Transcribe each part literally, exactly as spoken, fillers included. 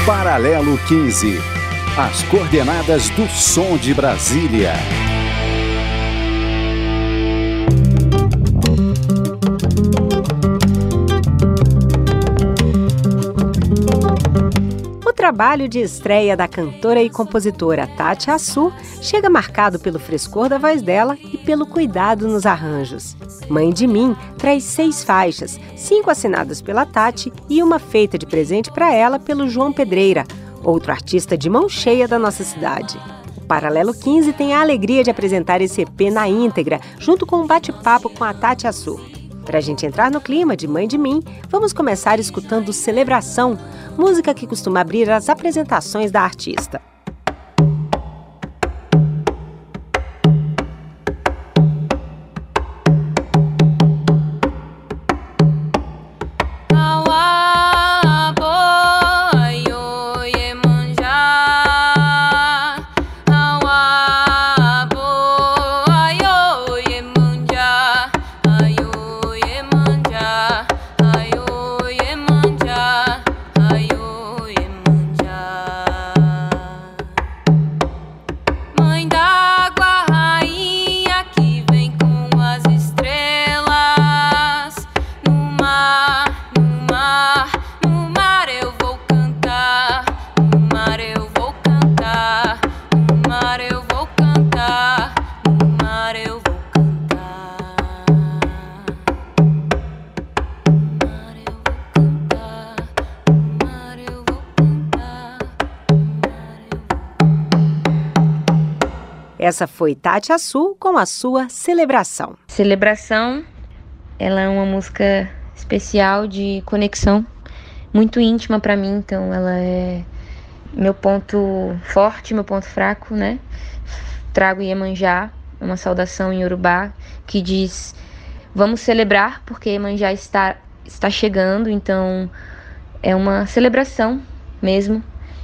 Paralelo quinze. As coordenadas do som de Brasília. O trabalho de estreia da cantora e compositora Tati Assu chega marcado pelo frescor da voz dela e pelo cuidado nos arranjos. Mãe de Mim traz seis faixas, cinco assinadas pela Tati e uma feita de presente para ela pelo João Pedreira, outro artista de mão cheia da nossa cidade. O Paralelo quinze tem a alegria de apresentar esse E P na íntegra, junto com um bate-papo com a Tati Assu. Para a gente entrar no clima de Mãe de Mim, vamos começar escutando Celebração, música que costuma abrir as apresentações da artista. Essa foi Tati Assu com a sua Celebração. Celebração, ela é uma música especial de conexão, muito íntima para mim, então ela é meu ponto forte, meu ponto fraco, né? Trago Iemanjá, uma saudação em Yorubá que diz: vamos celebrar porque Iemanjá está, está chegando, então é uma celebração mesmo.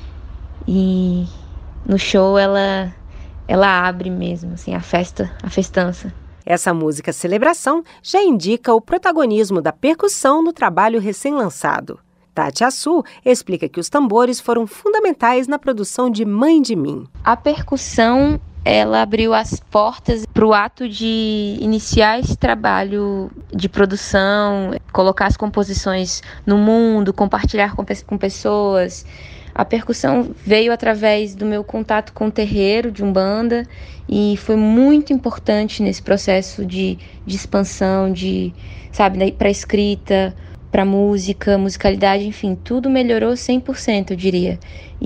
E no show ela... ela abre mesmo, assim, a festa, a festança. Essa música Celebração já indica o protagonismo da percussão no trabalho recém-lançado. Tati Assu explica que os tambores foram fundamentais na produção de Mãe de Mim. A percussão, ela abriu as portas para o ato de iniciar esse trabalho de produção, colocar as composições no mundo, compartilhar com, com pessoas. A percussão veio através do meu contato com o terreiro de Umbanda e foi muito importante nesse processo de, de expansão, de, sabe, para escrita, para música, musicalidade, enfim, tudo melhorou cem por cento, eu diria.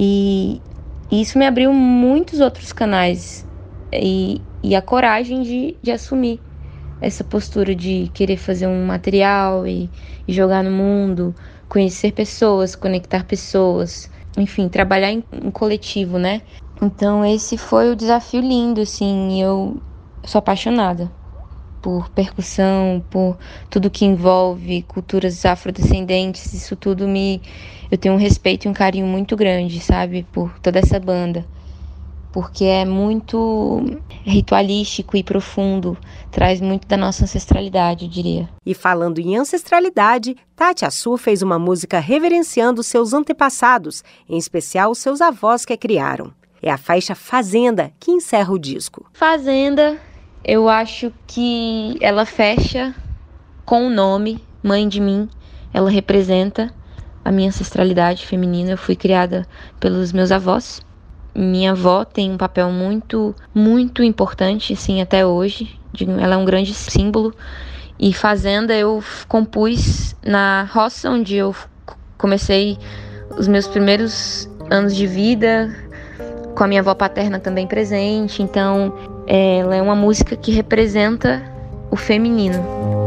E isso me abriu muitos outros canais e, e a coragem de, de assumir essa postura de querer fazer um material e, e jogar no mundo, conhecer pessoas, conectar pessoas. Enfim, trabalhar em, em coletivo, né? Então esse foi o desafio lindo, assim, eu sou apaixonada por percussão, por tudo que envolve culturas afrodescendentes, isso tudo me... eu tenho um respeito e um carinho muito grande, sabe? Por toda essa banda, porque é muito ritualístico e profundo, traz muito da nossa ancestralidade, eu diria. E falando em ancestralidade, Tati Assu fez uma música reverenciando seus antepassados, em especial os seus avós que a criaram. É a faixa Fazenda que encerra o disco. Fazenda, eu acho que ela fecha com o nome Mãe de Mim. Ela representa a minha ancestralidade feminina. Eu fui criada pelos meus avós. Minha avó tem um papel muito, muito importante, assim, até hoje. Ela é um grande símbolo. E Fazenda eu compus na roça, onde eu comecei os meus primeiros anos de vida, com a minha avó paterna também presente. Então, ela é uma música que representa o feminino.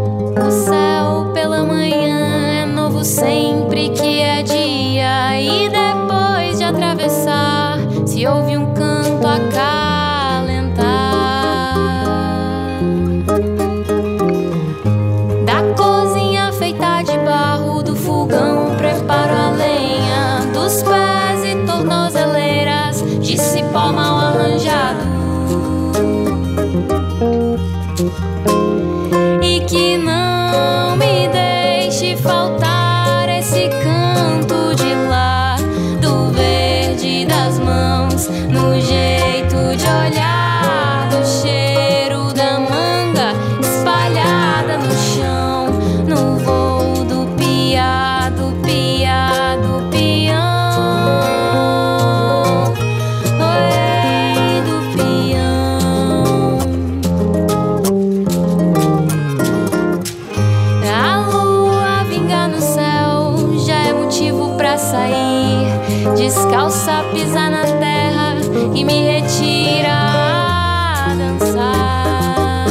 O céu pela manhã é novo sempre que é dia, e depois de atravessar se ouve um canto acalentar. Da cozinha feita de barro, do fogão preparo a lenha, dos pés e tornozeleiras de cipó mal arranjado. E que não me deixe faltar esse canto de lá do verão. sair, descalça, pisar na terra e me retira a dançar.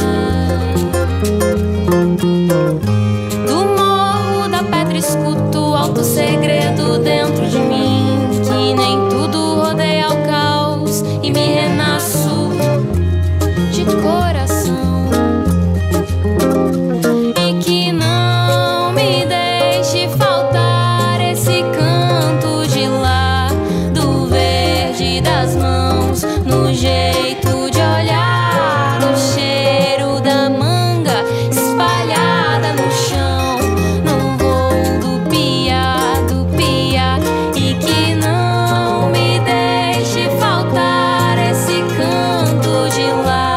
Do morro da pedra escuto alto segredo dentro de mim, que nem tudo rodeia o caos e me renasço de coração. E que não me deixe faltar esse canto de lá, do verde das mãos, no jeito de olhar, no cheiro da manga espalhada no chão, no voo do piá, do piá. E que não me deixe faltar esse canto de lá.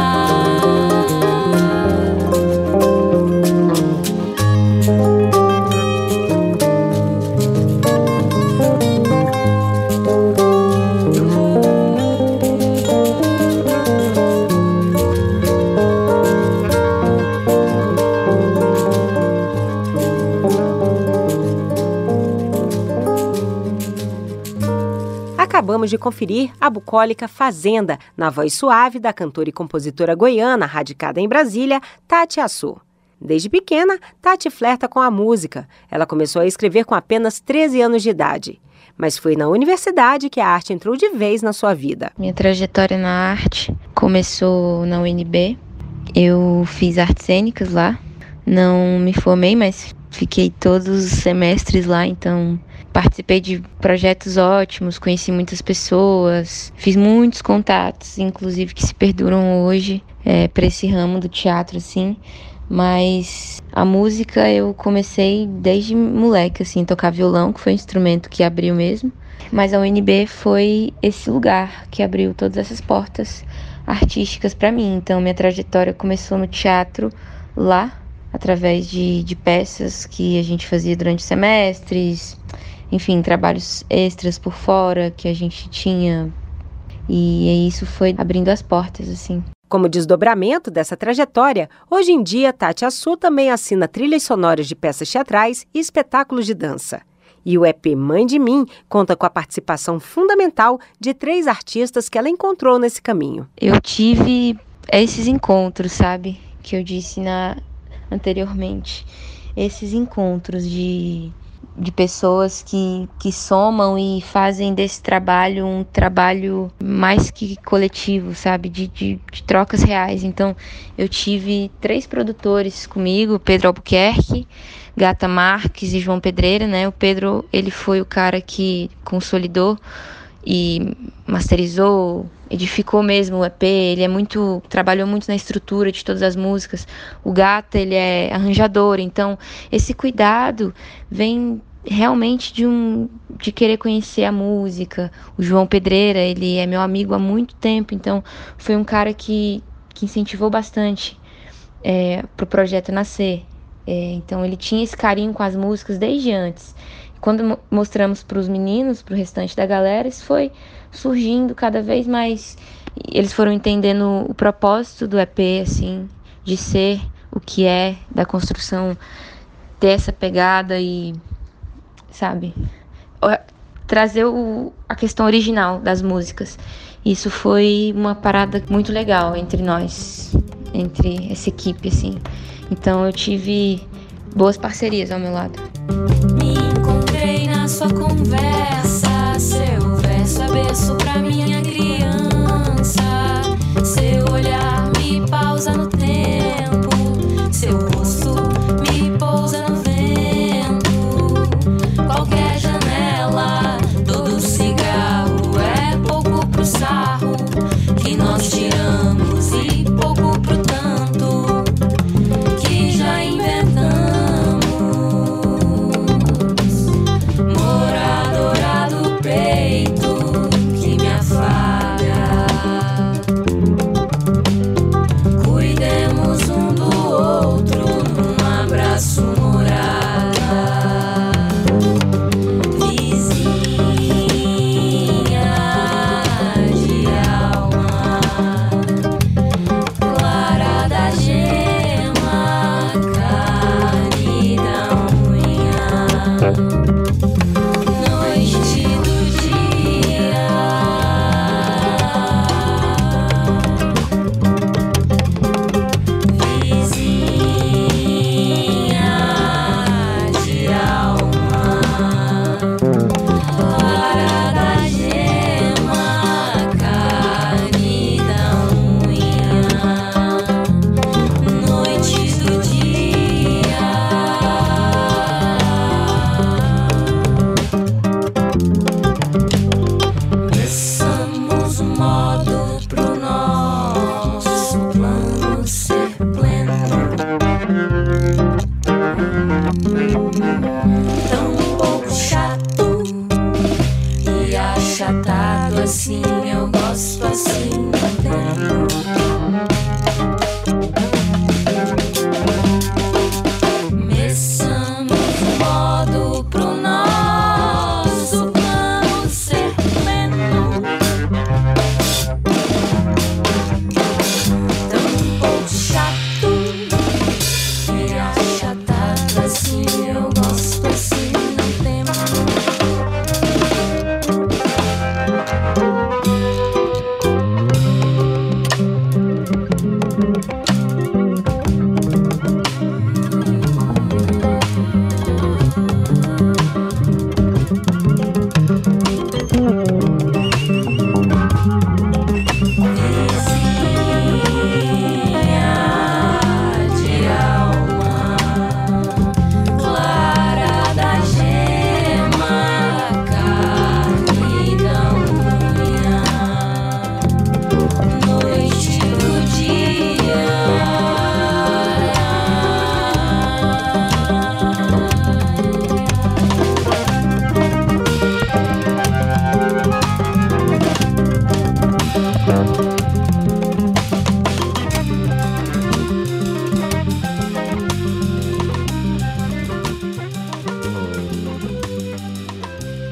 Acabamos de conferir a bucólica Fazenda, na voz suave da cantora e compositora goiana, radicada em Brasília, Tati Assu. Desde pequena, Tati flerta com a música. Ela começou a escrever com apenas treze anos de idade. Mas foi na universidade que a arte entrou de vez na sua vida. Minha trajetória na arte começou na U N B. Eu fiz artes cênicas lá. Não me formei, mas fiquei todos os semestres lá, então participei de projetos ótimos, conheci muitas pessoas, fiz muitos contatos, inclusive que se perduram hoje é, para esse ramo do teatro, assim. Mas a música eu comecei desde moleque, assim, tocar violão, que foi um instrumento que abriu mesmo. Mas a U N B foi esse lugar que abriu todas essas portas artísticas para mim. Então minha trajetória começou no teatro lá, através de, de peças que a gente fazia durante semestres, enfim, trabalhos extras por fora que a gente tinha. E isso foi abrindo as portas, assim. Como desdobramento dessa trajetória, hoje em dia Tati Assu também assina trilhas sonoras de peças teatrais e espetáculos de dança. E o E P Mãe de Mim conta com a participação fundamental de três artistas que ela encontrou nesse caminho. Eu tive esses encontros, sabe, que eu disse na... anteriormente. Esses encontros de... de pessoas que, que somam e fazem desse trabalho um trabalho mais que coletivo, sabe? De, de, de trocas reais. Então, eu tive três produtores comigo, Pedro Albuquerque, Gata Marques e João Pedreira, né? O Pedro, ele foi o cara que consolidou e masterizou, edificou mesmo o E P. Ele é muito, trabalhou muito na estrutura de todas as músicas. O Gata, ele é arranjador, então esse cuidado vem realmente de um de querer conhecer a música. O João Pedreira, ele é meu amigo há muito tempo, então foi um cara que, que incentivou bastante é, para o projeto nascer. É, então ele tinha esse carinho com as músicas desde antes. Quando mostramos para os meninos, para o restante da galera, isso foi surgindo cada vez mais. Eles foram entendendo o propósito do E P, assim, de ser o que é, da construção, ter essa pegada e, sabe, trazer o, a questão original das músicas. Isso foi uma parada muito legal entre nós, entre essa equipe, assim. Então eu tive boas parcerias ao meu lado. Me encontrei na sua conversa, seu verso é berço pra minha criança, seu olhar me pausa no tempo, seu rosto me pousa no vento, qualquer janela, todo cigarro é pouco pro sarro que nós tiramos e pouco pro tanto que já inventamos. Moradora do peito que me afaga, cuidemos um do outro num abraço morada, vizinha de alma, clara da gema, carne da unha. Não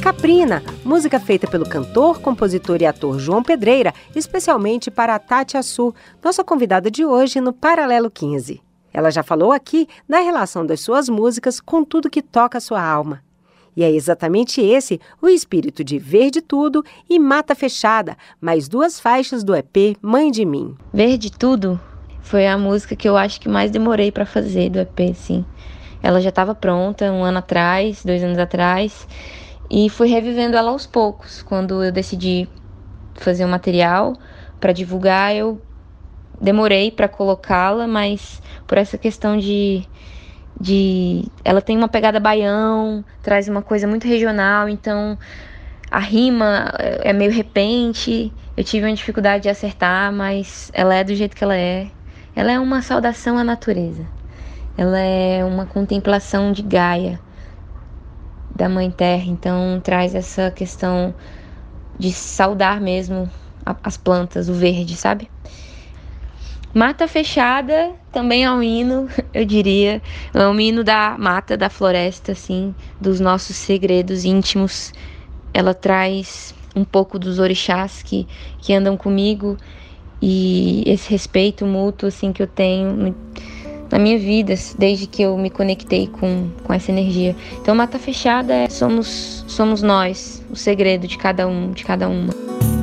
Caprina, música feita pelo cantor, compositor e ator João Pedreira, especialmente para a Tati Assu, nossa convidada de hoje no Paralelo quinze. Ela já falou aqui da relação das suas músicas com tudo que toca a sua alma. E é exatamente esse o espírito de Verde Tudo e Mata Fechada, mais duas faixas do E P Mãe de Mim. Verde Tudo foi a música que eu acho que mais demorei para fazer do E P, sim. Ela já estava pronta um ano atrás, dois anos atrás, e fui revivendo ela aos poucos. Quando eu decidi fazer um material para divulgar, eu demorei para colocá-la, mas por essa questão de... de ela tem uma pegada baião, traz uma coisa muito regional, então a rima é meio repente, eu tive uma dificuldade de acertar, mas ela é do jeito que ela é. Ela é uma saudação à natureza, ela é uma contemplação de Gaia, da Mãe Terra, então traz essa questão de saudar mesmo as plantas, o verde, sabe? Mata Fechada também é um hino, eu diria. É um hino da mata, da floresta, assim, dos nossos segredos íntimos. Ela traz um pouco dos orixás que, que andam comigo e esse respeito mútuo, assim, que eu tenho na minha vida, desde que eu me conectei com, com essa energia. Então, Mata Fechada é somos, somos nós, o segredo de cada um, de cada uma.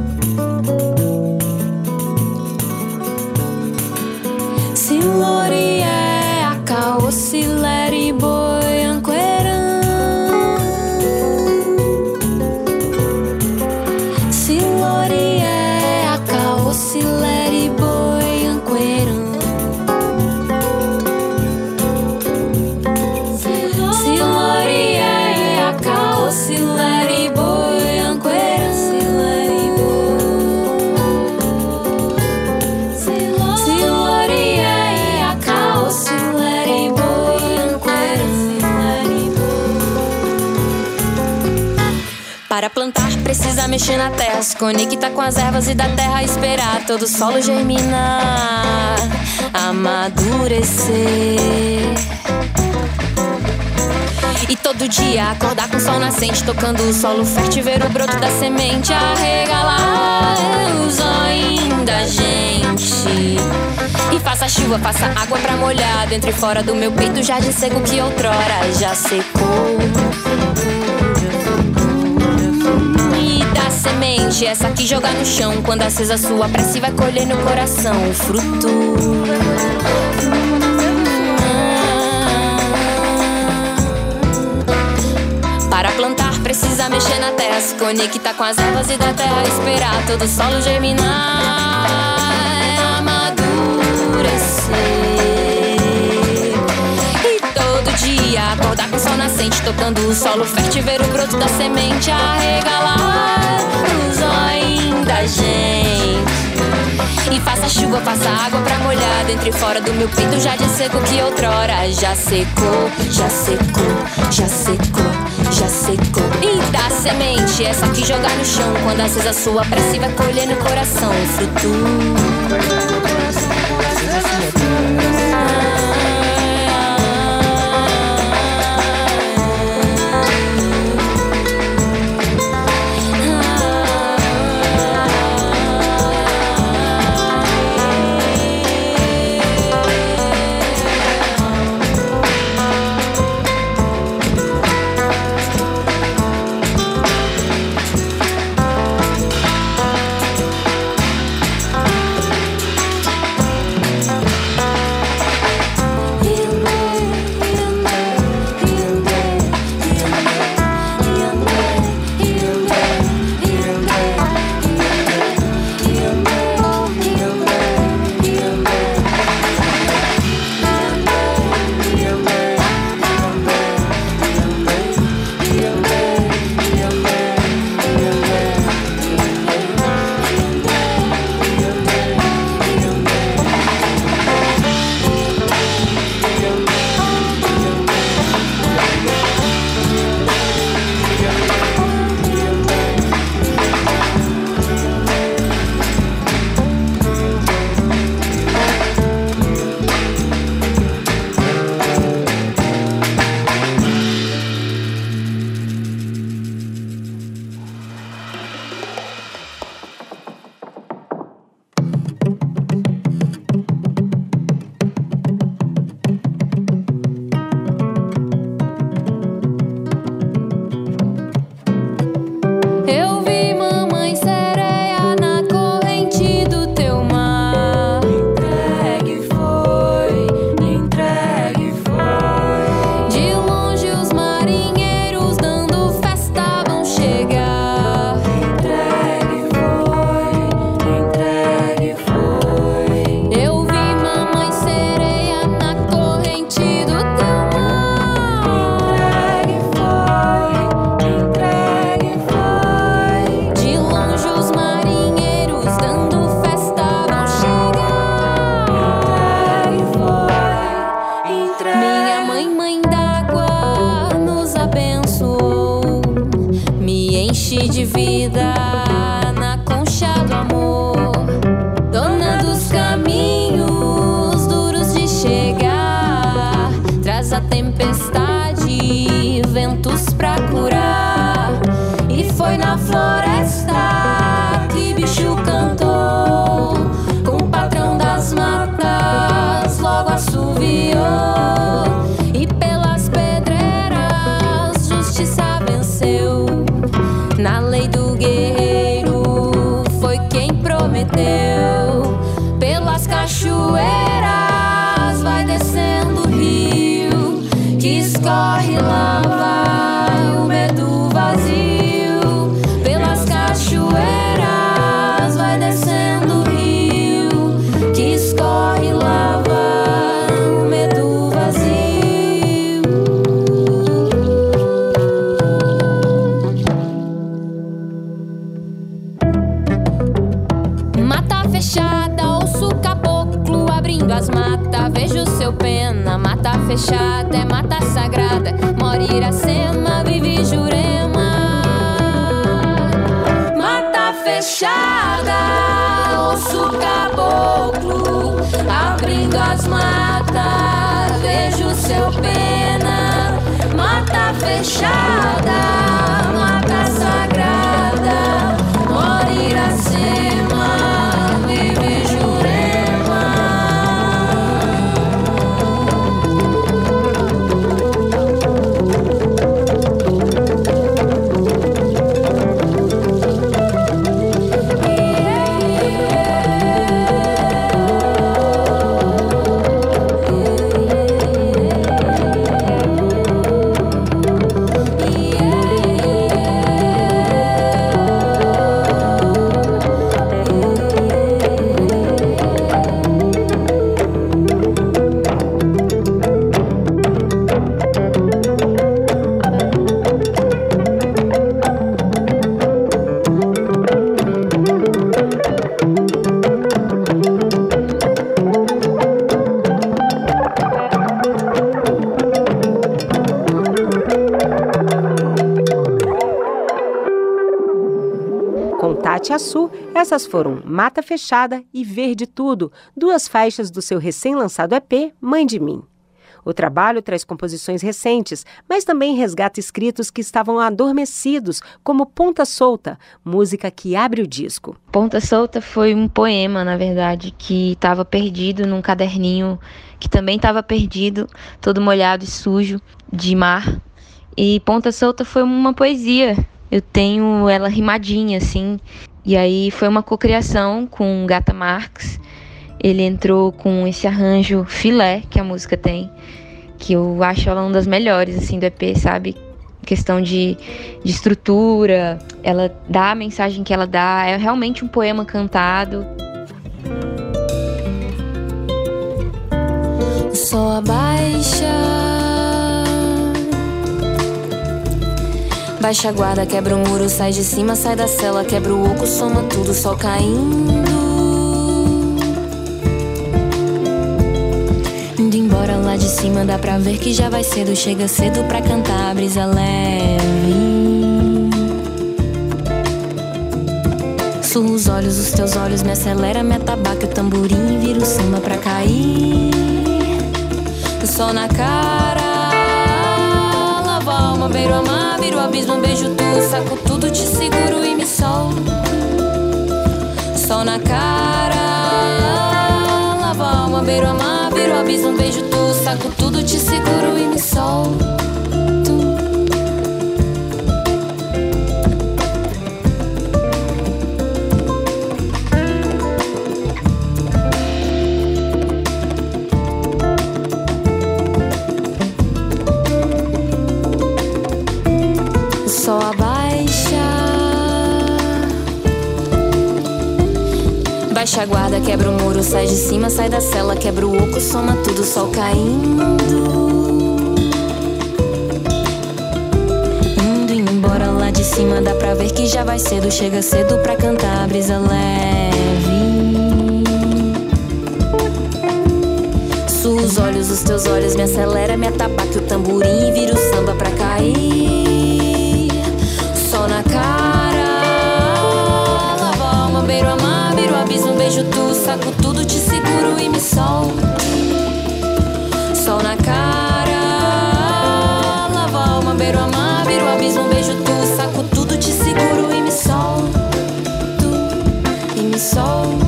Silori é a caocileri boi anqueran. Silori é a caocileri boi anqueran. Silori é a caocileri boi anqueran. Silori Para plantar precisa mexer na terra, se conectar com as ervas e da terra esperar todo o solo germinar, amadurecer. E todo dia acordar com o sol nascente, tocando o solo fértil, ver o broto da semente arregalar o zóio da gente. E faça chuva, faça água pra molhar dentro e fora do meu peito, jardim seco que outrora já secou. Semente, essa aqui jogar no chão, quando acesa sua prece vai colher no coração o fruto. Para plantar precisa mexer na terra, se conectar com as ervas e da terra esperar todo o solo germinar, amadurecer. E todo dia acordar com o sol nascente, tocando o solo fértil, ver o broto da semente arregalar da gente. E faça chuva, faça água pra molhar dentro e fora do meu peito, jardim seco que outrora já secou, já secou, já secou, já secou. E da semente, essa aqui jogar no chão, quando acesa sua prece vai colher no coração o fruto. de vida na concha do amor, dona dos caminhos duros de chegar, traz a tempestade, ventos pra curar. E foi na floresta que bicho cantou, com o patrão das matas logo assoviou. E pelas pedreiras justiça venceu, na lei do guerreiro foi quem prometeu. Pelas cachoeiras vai descendo o rio, que escorre lava e o medo vazio. Pelas cachoeiras vai descendo o rio, que escorre lava e o medo vazio. Mata fechada, ouço o caboclo abrindo as matas, vejo seu pena. Mata fechada é mata sagrada, mora Iracema, vive Jurema. Mata fechada, ouço o caboclo abrindo as matas, vejo seu pena. Mata fechada, mata sagrada, mora Iracema, vive Jurema. Com Tati Assu, essas foram Mata Fechada e Verde Tudo, duas faixas do seu recém-lançado E P, Mãe de Mim. O trabalho traz composições recentes, mas também resgata escritos que estavam adormecidos, como Ponta Solta, música que abre o disco. Ponta Solta foi um poema, na verdade, que estava perdido num caderninho, que também estava perdido, todo molhado e sujo, de mar. E Ponta Solta foi uma poesia. Eu tenho ela rimadinha, assim. E aí foi uma cocriação com Gata Marques. Ele entrou com esse arranjo filé que a música tem, que eu acho ela uma das melhores, assim, do E P, sabe? Questão de, de estrutura, ela dá a mensagem que ela dá, é realmente um poema cantado. O sol abaixa, baixa a guarda, quebra o muro, sai de cima, sai da cela, quebra o oco, soma tudo, sol caindo. Indo embora lá de cima, dá pra ver que já vai cedo, chega cedo pra cantar a brisa leve. Surro os olhos, os teus olhos me acelera, me atabaca o tamborim, vira o samba pra cair. O sol na cara, lava a alma, beiro a mar, viro o abismo, beijo tu, saco tudo, te seguro e me solto. Sol na cara, lava a alma, beiro a mar, viro o abismo, beijo tu, saco tudo, te seguro e me solto. Sol abaixa, baixa a guarda, quebra o muro, sai de cima, sai da cela, quebra o oco, soma tudo, sol caindo. Indo, indo embora lá de cima, dá pra ver que já vai cedo, chega cedo pra cantar a brisa leve. Surro os olhos, os teus olhos me acelera, me atabaque o tamborim e vira o samba pra cair. Sol na cara, vejo tu, saco tudo, te seguro e me solto, e me solto.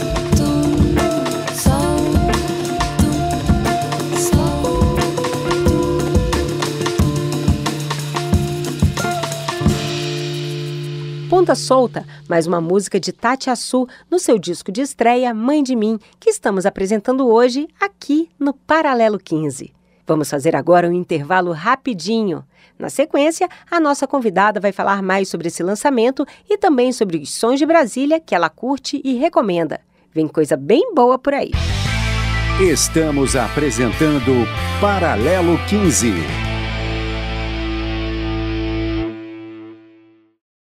Ponta Solta, mais uma música de Tati Assu no seu disco de estreia Mãe de Mim, que estamos apresentando hoje aqui no Paralelo quinze. Vamos fazer agora um intervalo rapidinho. Na sequência, a nossa convidada vai falar mais sobre esse lançamento e também sobre os sons de Brasília que ela curte e recomenda. Vem coisa bem boa por aí. Estamos apresentando Paralelo quinze.